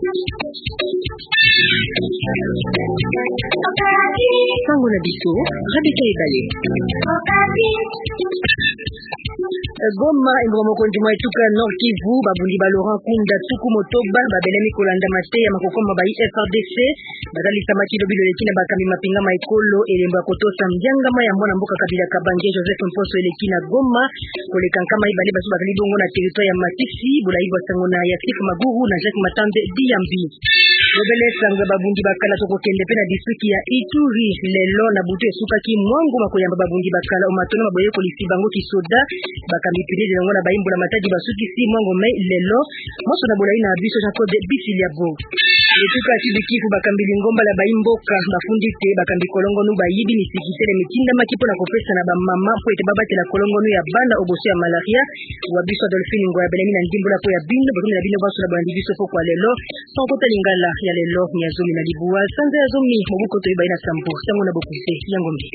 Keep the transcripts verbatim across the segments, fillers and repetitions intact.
Sango na biso, Rabika Ebale. Goma ingoma mokonzi mwa etuka Nord Kivu babundi ba Laurent Kunda tuku motoba babelemi kolanda mate ya makokoma ba F R D C badali samaki lobilo lekina bakami mapinga maikolo elemba kotosa mjangama ya mwana mboka kabila Kabange Joseph Mposo elekina Goma koleka kama ibali basu bakali bongo na territoire ya Matisi bulaiba sango na Yasif Maguru na Jacques Matambe Diambi Robele sanga babundi bakala toko kende pe na district ya Ituri lelo na butu esuka ki mwangu makoyamba babundi bakala omatono maboye kolisi bango kisoda bakami pide de ngona baimbo la matadi basuki si mwango mai lelo moso na bolai na biso Jean Claude Bisiliabo etuka sibikifu bakambili ngomba la baimboka bafundi te bakambi kolongo nu bayibi ni sikitele mitinda makipo na kopesa na ba mama po ete babate la kolongo nu ya banda obosi ya malaria wa biso Dolphine ngo ya belemi na ndimbola po ya bindo bomi na bindo baso na bandi biso po kwa lelo sans kota lingala ya lelo ni azomi na libua sanza azomi mobuko to ibaina sampo sango na bokuse yango mbi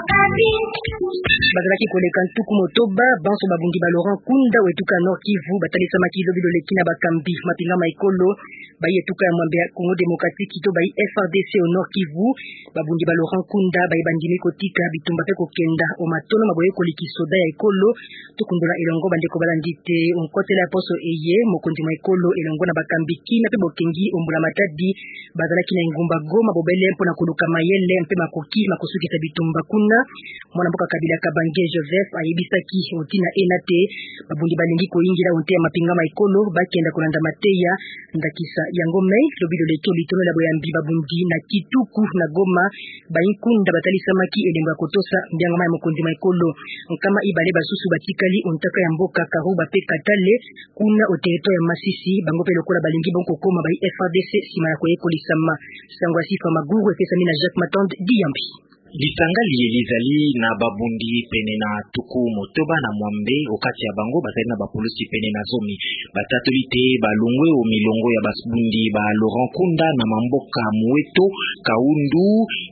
bazalaki koleka ntuku motoba banso babundi ba Laurent Kunda wetuka Nord Kivu batalisa makizo bido lekina bakambi mapinga maikolo bayetuka ya mwambe Congo démocratique to bayi F R D C au Nord Kivu babundi ba Laurent Kunda bayi bandimi kotika bitumba pe kokenda o matono maboye koliki soda ya ekolo tukundola elongo bandeko balandite onkotela poso eye mokonzi ma ekolo elongo na bakambi kina pe bokengi ombula matadi bazalaki na ngumba Goma bobele mpona koluka mayele mpe makoki makosukisa bitumba kuna mwana mboka kabila Kabange Joseph ayebisaki otina enate babundi balingi koingira onte ya mapinga maikolo bakenda kolanda mateya ndakisa yango mai lobido leto litono la boyambi babundi na Kituku na Goma bayinkunda batalisa maki elemba kotosa mbianga mai mokonzi maikolo nkama ibale basusu batikali ontaka ya mboka Karuba pe Katale kuna o territoire ya Masisi bango pe lokola balingi bonko koma bayi F R D C sima ya koyekolisama sango asifa Maguru efesami na Jacques Matambe Diambi Lisangali elizali na babundi pene na tuku motoba na mwambe okati ya bango bazali na bapolisi pene na zomi batatolite balungwe o milongo ya babundi ba Laurent Kunda na mamboka Mweto Kaundu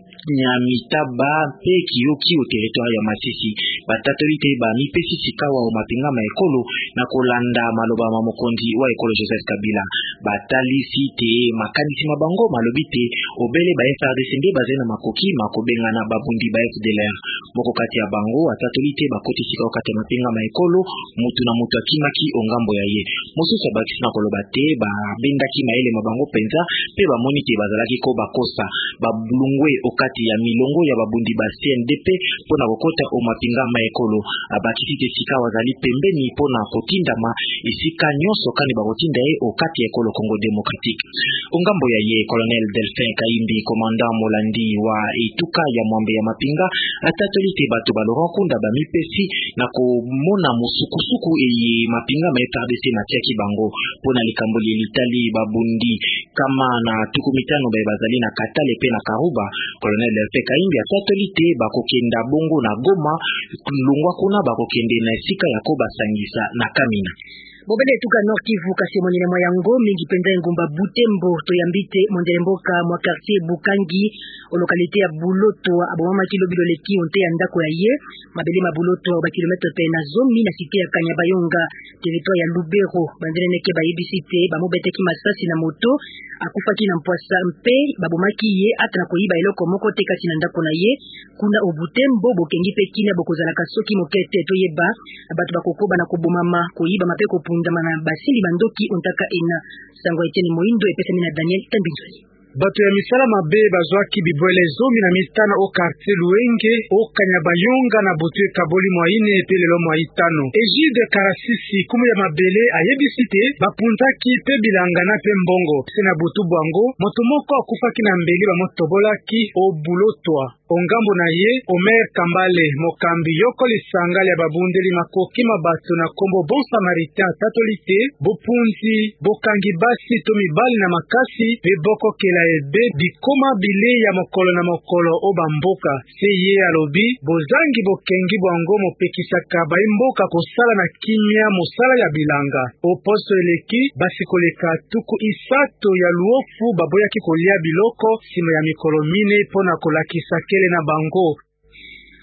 Nyamitaba pe Kiyoki o territoire ya Masisi batatolite ba mipesi sikawa o mapinga maekolo na kolanda maloba ma mokonzi wa ekolo Joseph Kabila batalisi te makanisi mabango malobite obele ba F R D C nde bazena makoki makobenga na babundi ba F D L R moko kati ya bango batatolite bakoti sikawa kati ya mapinga maekolo mutu na mutu akimaki ongambo ya ye mosusu bakisi na koloba te ba bendaki maele mabango penza pe ba monite bazalaki ko bakosa babulungwe okati ya milongo ya babundi ba C N D P pona kokota o mapinga maekolo abakisi te sikawa zali pembeni pona kotindama isika nyoso kani bakotinda ye okati ya ekolo Congo démocratique ongambo ya ye Colonel Delphin Kaimbi commandant Molandi wa etuka ya mwambe ya mapinga atatolite bato ba Laurent Kunda ba mipesi na komona musukusuku eye mapinga ma F R D C na tiaki bango pona likambo litali babundi kama na tuku mitano ba bazali na Katale pe na Karuba Colonel Delphin Kaimbi atatolite bakokenda bongo na Goma lungwa kuna bakokende na sika ya ko basangisa na Kamina bobele tuka Nord Kivu kasi monene moyango mingi penza ngumba Butembo to yambite mondele mboka mwa quartier Bukangi o localité ya Buloto aboma kilo bilo leki onte ya ndako ya ye mabele mabuloto ba kilometre pe na zomi na cité ya Kanyabayonga territoire ya Lubero bandele neke ba ibisite ba mobete ki masasi na moto akufaki na mpwasa mpe babomaki ye atana koyiba eloko moko te kasi na ndako na ye kuna o Butembo bokengi pe kina bokozala kasoki mokete to yeba bato bakokoba na kobomama koyiba mape kopu ndamana basili bandoki ontaka ena sango eteni moindo epesemi na Daniel Tambinzoli bato ya misala mabe bazwaki bibwele zomi na mitano o quartier Luenge o Kanyabayonga na butu kaboli mwaine pe lelo mwaitano Egide Karasisi kumu ya mabele ayebisite bapunzaki pe bilanga na pe mbongo sena butu bwango moto moko akufaki na mbeli ba motobolaki o Bulotwa ongambo na ye Omer Kambale mokambi yoko lisangale ya babundeli makoki mabato na kombo Bon Samaritain tatolite bopunzi bokangi basi to mibali na makasi pe boko kela ebe bikoma bile ya mokolo na mokolo o bamboka se ye alobi bozangi bokengi bwango mopekisaka baimboka kosala na kimia mosala ya bilanga o poso eleki basi koleka tuku isato ya luofu baboyaki kolia biloko sima ya mikolo mine pona kolakisa kele na bango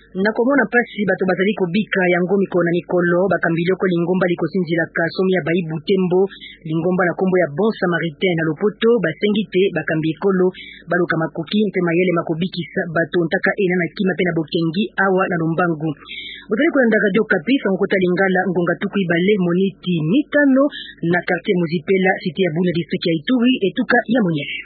na komona pasi bato bazali kobika yango mikolo na mikolo bakambiloko lingomba likosinzila kasomi ya bayi Butembo lingomba na kombo ya Bon Samaritain na Lopoto basengite bakambi ekolo baluka makoki mpe mayele makobikisa bato ntaka ena na kima pe na bokengi awa na Lombangu. Bozali kolanda Radio Okapi Fangokota Lingala ngonga tuku ibale moniti mitano na quartier Muzipela cité ya Bunia district ya Ituri etuka ya Monyele.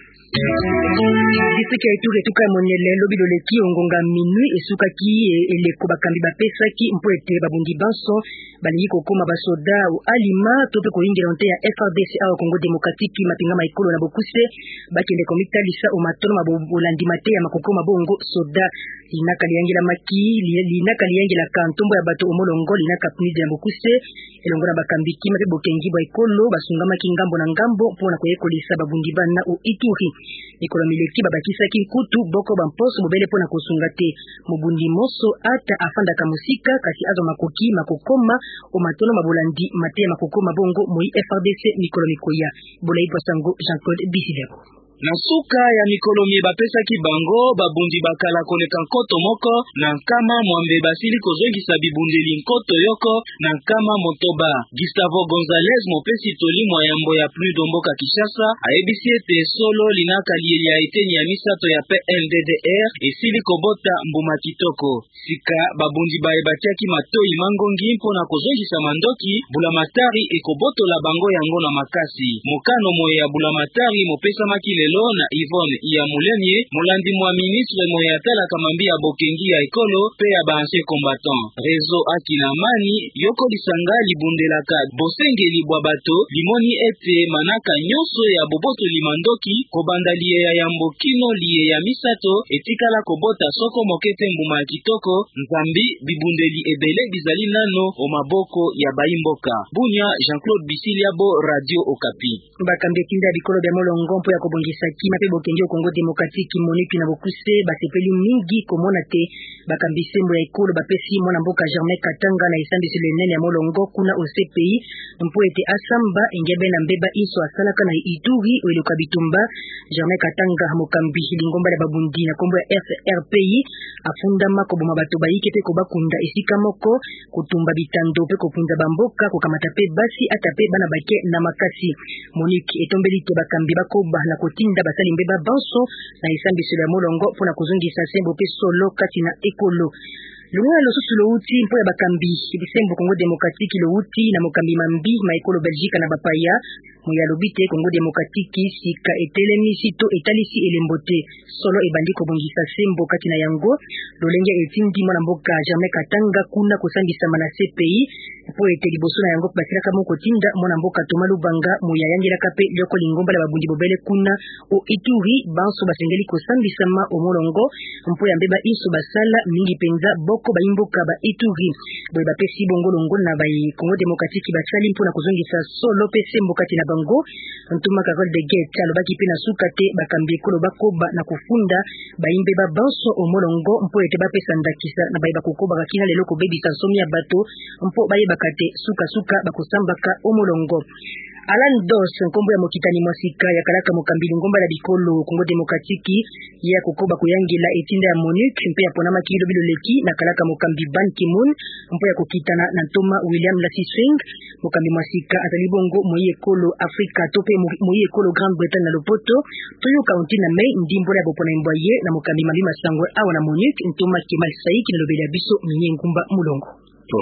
District ya Ituri etuka ya Monyele lobi loleki ongonga minui esukaki eleko bakambi bapesaki mpo ete babundi banso balingi kokoma basoda u alima tope koyingira nte ya F R D C awa Congo Démocratique mapinga maikolo na bokuse bakende komitalisa omatono mabolandi mate ya makokoma bongo soda linaka liyangila maki linaka liyangila kantombo ya bato omolongo linaka pnide ya bokuse elongo na bakambi kima pe bokengi bwa ekolo basungamaki ngambo na ngambo mpona koyekolisa babundi bana o Ituri mikolo mileki babakisaki kutu boko bamposo bobele pona kosunga te mobundi moso ata afandaka musika kasi azo makoki makokoma omatono mabolandi mate ya makokoma bongo moi F R D C mikolo mikoya bolai pasango Jean-Claude Bisidako. Na suka ya mikolo mie bapesaki bango babundi bakala koleka nkoto moko na nkama mwambe basili kozongisa bibundeli nkoto yoko na nkama motoba. Gustavo Gonzalez mopesi toli mwayambo ya plus domboka Kishasa ayebisi ete solo linaka lieli ya eteni ya misato ya P N D D R esili kobota mbuma kitoko. Sika babundi bae batiaki matoi mangongi mpona kozongisa mandoki bulamatari ekobotola bango yango na makasi. Mokano moye ya bulamatari mopesa makile na Yvonne ya Mulemye molandi mwa ministre moya tala kamambi ya bokengi ya ekolo pe ya baanse combattant rezo akinamani yoko lisanga libundelaka bosengeli bwa bato limoni ete manaka nyonso ya boboto limandoki kobanda liye ya yambo kino liye ya misato etikala kobota soko mokete mbuma ya kitoko nzambi bibundeli ebele bizali nano o maboko ya baimboka. Bunya Jean-Claude Bisiliabo, Radio Okapi. Bakambi kinda bikolo bya molongo mpo ya kobongisa kima pe bokengi o Congo Démocratique monipi na bokuse basepeli mingi komona te bakambi sembo ya ekolo bapesi mwana mboka Germain Katanga na esambisi lenene ya molongo kuna o C P I mpo ete asamba engebe na mbeba iso asalaka na Ituri oeluka bitumba. Germain Katanga mokambi lingomba ya babundi na kombo ya F R P I afundama koboma bato bayike pe kobakunda esika moko kutumba bitando pe kopunza bamboka kokamata pe basi ata pe bana bake na makasi. Monique etombeli te bakambi bakoba na kotinda basali mbeba banso na esambisi ya molongo pona kuzungisa sembo pe solo kati na ekolo. Lungana losusu louti mpo ya bakambi bisembo Congo Démocratique louti na mokambi mambi maekolo Belgique na bapaya moya lobite Congo Démocratique sika etelemi sito etalisi elembote solo ebandi kobongisa sembo kati na yango lolenge etindi mwana mboka Germain Katanga kuna kusambisa mana C P I po ete liboso na yango basiraka moko tinda mwana mboka Thomas Lubanga moya yangelaka pe lyoko lingomba la babundi bobele kuna o Ituri banso basengeli kusambisa ma omolongo mpo ya mbeba iso basala mingi penza boko baimboka ba Ituri boye bapesi bongo longo na bayi Congo Démocratique basali mpona kuzongisa solo pe sembo kati na bango ntuma Carole de Gete alobaki pe na sukate bakambi ekolo bakoba na kufunda baimbe ba banso omolongo mpo ete bapesa ndakisa na bayi bakokoba kina lelo kobebisa nsomi ya bato mpo baye bakate suka suka bakosambaka omolongo. Alan Dos nkombo ya mokitani mwasika ya kalaka mokambili ngomba la bikolo Congo Démocratique ya kokoba kuyangila etinda ya Monique mpe ya ponama kilo biloleki na kalaka mokambi Ban Ki-moon mpo ya kokitana na Ntoma William Lassiswing mokambi mwasika azali bongo moyi ekolo Afrika tope moyi ekolo Grande Bretagne na Lopoto toyo kaunti na Mei ndimbo ya bopona mbwaye na mokambi mambi masangwe awa na Monique Ntoma Kemal Saïk na lobela biso minye ngumba mulongo.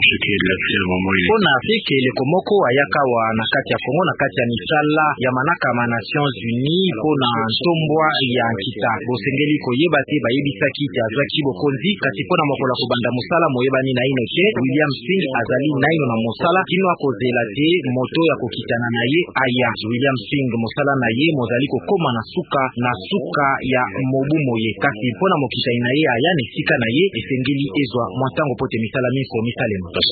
Pona Afrique eleko moko ayaka wa na kati ya Kongo na kati ya misala ya manaka ma Nations Unies pona ntombwa ya nkita bosengeli koyeba te bayebisaki te azwaki bokonzi kasi pona mokola kobanda musala moyebani na ino te William Singh azali na ino na musala kino akozela te moto ya kokitana na ye aya. William Singh musala na ye mozali kokoma na suka na suka ya mobu moye kasi pona mokitani na ye aya ne sika na ye esengeli ezwa mwantango pote misala miko misale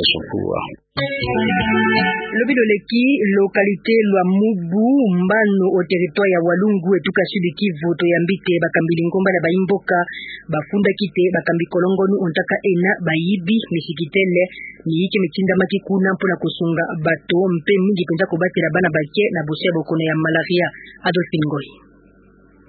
Lobilo leki localité lwa Mubu mbano o territoire ya Walungu etuka sudi Kivu to yambite bakambili ngomba na baimboka bafunda kite bakambi kolongonu ontaka ena bayibi misikitele niyike mitinda maki kuna mpona kusunga bato mpe mingi penza kobatela bana bake na bosia bokono ya malaria. Adolphe Ngoi.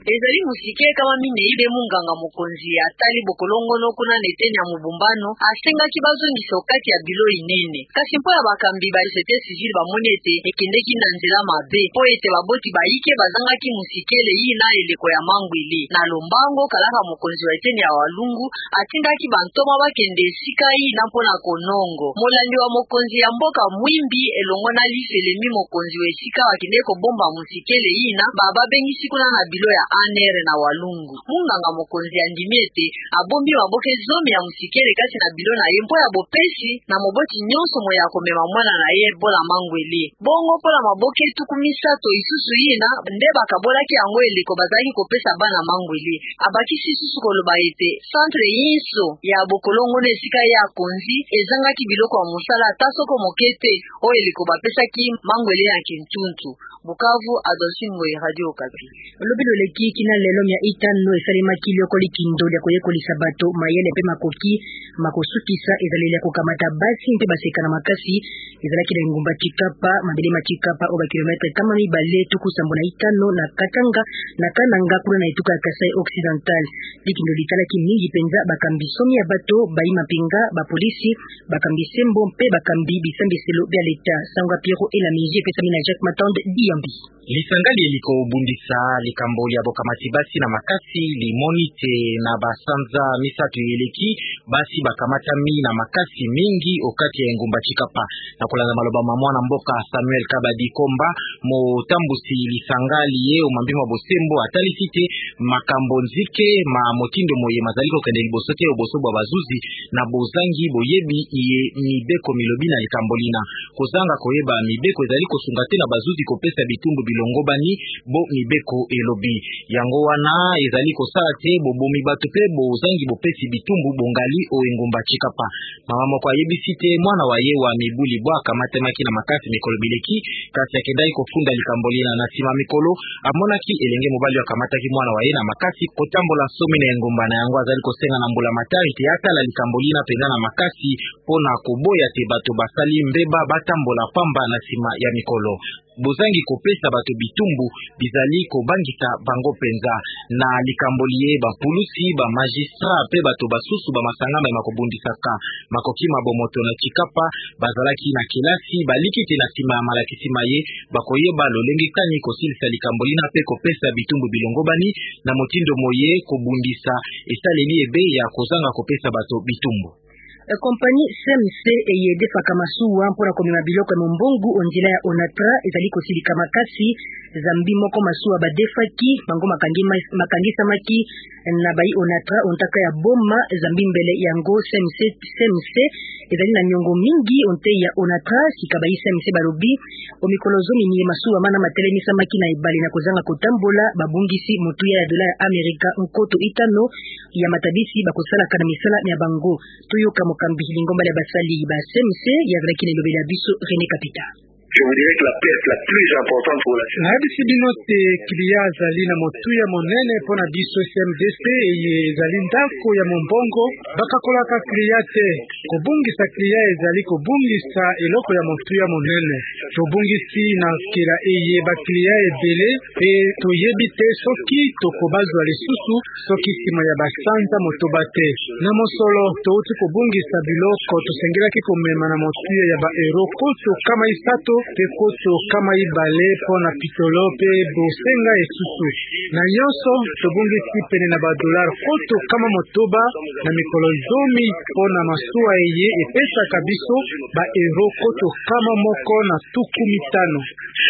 ezali musike kama mine ibe munganga mokonzi atali bokolongono kuna netenya mubumbano asengaki bazongisa okati ya bilo inene kasi mpo ya bakambi ba société civile bamoni ete ekendeki na nzela mabe po ete baboti baike bazangaki musikele yi na eleko ya mangwele na lombango kalaka mokonzi wa eteni ya Walungu atindaki bantoma bakende esika yi na mpona konongo molandi wa mokonzi ya mboka Mwimbi elongo na liselemi mokonzi wa esika bakende kobomba musikele yi na baba bengisi kuna na bilo ya anere na Walungu munganga mokonzi andimi ete abombi maboke zomi ya musikele kasi na bilo na ye mpo ya bopesi na moboti nyonso moya komema mwana na ye bola mangwele bongo pola maboke tuku misato isusu yina nde bakabolaki yango eleko bazalaki kopesa bana mangwele abakisi isusu koloba ete centre yinso ya bokolongo na esika ya konzi ezangaki biloko ya mosala ata soko mokete o eleko bapesaki mangwele ya kintuntu. Bukavu, Adolphine Ngoyi, Radio Okapi. Lobilo leki kina lelo mia itano esalemaki liokoli kindoli ya koyekolisa bato mayele pe makoki makosukisa ezaleli ya kokamata basi mpe baseka na makasi ezalaki na ngumba Chikapa mabele machikapa oba kilometre kama mibale tuku sambo na itano na Katanga na Kananga kuna na etuka ya Kasai Occidental. Likindoli talaki mingi penza bakambi somi ya bato bayi mapinga ba polisi bakambi sembo mpe bakambi bisambiselo bya leta sangwa Piero ela miji pesa mina Jacques Matande Diambi. Lisangali eliko bundisa likamboli ya bokamati basi na makasi limonite na basanza misatu eleki basi bakamata mi na makasi mingi okati ya ngumba Chikapa na kulanda maloba mamwana mboka Samuel Kabadi Komba mo tambusi lisangali ye umambima bosembo atalisite makambo nzike ma motindo moye mazaliko kende libosote obosobo bazuzi na bozangi boyebi iye mibeko milobi na likambolina kozanga koyeba mibeko ezaliko sungate na bazuzi kopesa bitumbu bilongo bani bo mibeko elobi yango wana ezaliko sala te bobomi bato pe bozangi bopesi bitumbu bongali o engumba Chikapa mama moko ayebisite mwana wa ye wa mibuli bwa kamatemaki na makasi mikolo bileki kasi akendai kofunda likambolina na sima mikolo amonaki elenge mobali akamataki mwana wa ye na makasi kotambola somi na engumba na yango azali kosenga na mbula matari te atala likambolina penda na makasi pona koboya te bato basali mbeba batambola pamba na sima ya mikolo bozangi kopesa bato bitumbu bizali kobangisa bango penza na likambolie ba pulusi ba magistrat pe bato basusu ba masangama makobundisaka makoki mabomoto na Chikapa bazalaki na kilasi balikite na sima ya malakisi maye bakoyeba lolenge kani kosilisa likambolina pe kopesa bitumbu bilongo bani na motindo moye kobundisa esaleli ebe ya kozanga kopesa bato bitumbu. Kompani C M C eye defaka masuwa mpona komema biloko ya mombongu onzila ya Onatra ezali kosilika makasi zambi moko masuwa badefaki bango makangisa maki na bai Onatra ontaka ya boma zambi mbele yango C M C C M C ezali na nyongo mingi onte ya Onatra sika bai C M C balobi omikolozo mini masuwa mana matelemisa maki na ibali na kozanga kotambola babungisi mutuya ya dola ya Amerika nkoto itano ya matabisi bakosala kana misala ya bango toyoka mokambi lingomba ya basali ba C M C ya zaki na lobela biso René Kapita. Je vous dirais que la perte la plus importante pour la na bisi binote kilia zali na motuya monene pona biso S M D C eye zali ndako ya mombongo bakakolaka kriate kobungisa klia ezali kobungisa eloko ya motuya monene tobungisi na kila eye baklia ebele pe toyebi te soki tokobazwa lisusu soki sima ya basanza motobate na mosolo touti kobungisa biloko tosengelaki komema na motuya ya ba ero koto kama isato pe koto kama ibale pona pitolo pe bosenga esusu na nyonso tobungisi pene na ba dollar koto kama motoba na mikolo zomi pona masuwa eye epesaka biso ba euro koto kama moko na tuku mitano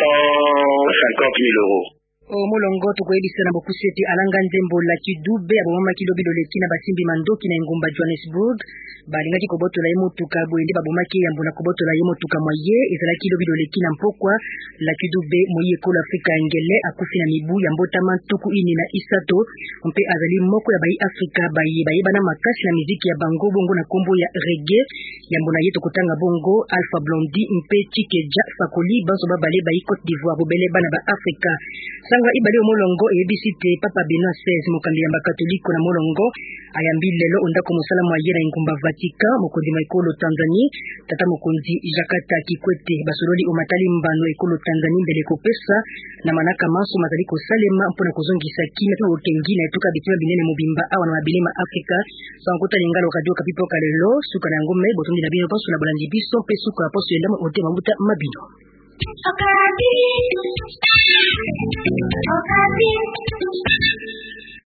cent cinquante mille euros. O molongo tukoyebisa na bokuseti alanga nzembo la kidube abomama kilobi loleki na basimbi mandoki na ngumba Johannesburg balingaki kobotola ye motuka boyende babomaki yambo na kobotola ye motuka moye ezalaki kilobi loleki na mpokwa la kidube moye ekolo Afrika ngele akufi na mibu ya mbotama tuku ini na isato mpe azali moko ya bai Afrika baye baye bana makasi na miziki ya bango bongo na kombo ya reggae yambo na ye tokotanga bongo Alpha Blondy mpe Chikeja Fakoli bazo babale bai Côte d'Ivoire bobele bana ba Afrika. Sangwa ibali omolongo ebisite Papa Benoît seize mokambi ya bakatoliko na molongo ayambi lelo ondako musala mwaye na ngumba Vatican mokonzi ma ekolo Tanzania tata mokonzi Jakata Kikwete basololi omatali mbano ekolo Tanzania mbele kopesa na manaka maso mazali kosalema mpona kozongisa kimia to okengi na etuka bitima binene mobimba awa na mabilima Afrika sankota lingalo radio kapipo kalelo suka na ngome botondi na bino paso na bolandi biso pe suka na poso yenda ote mabuta mabino. Okay. Okay.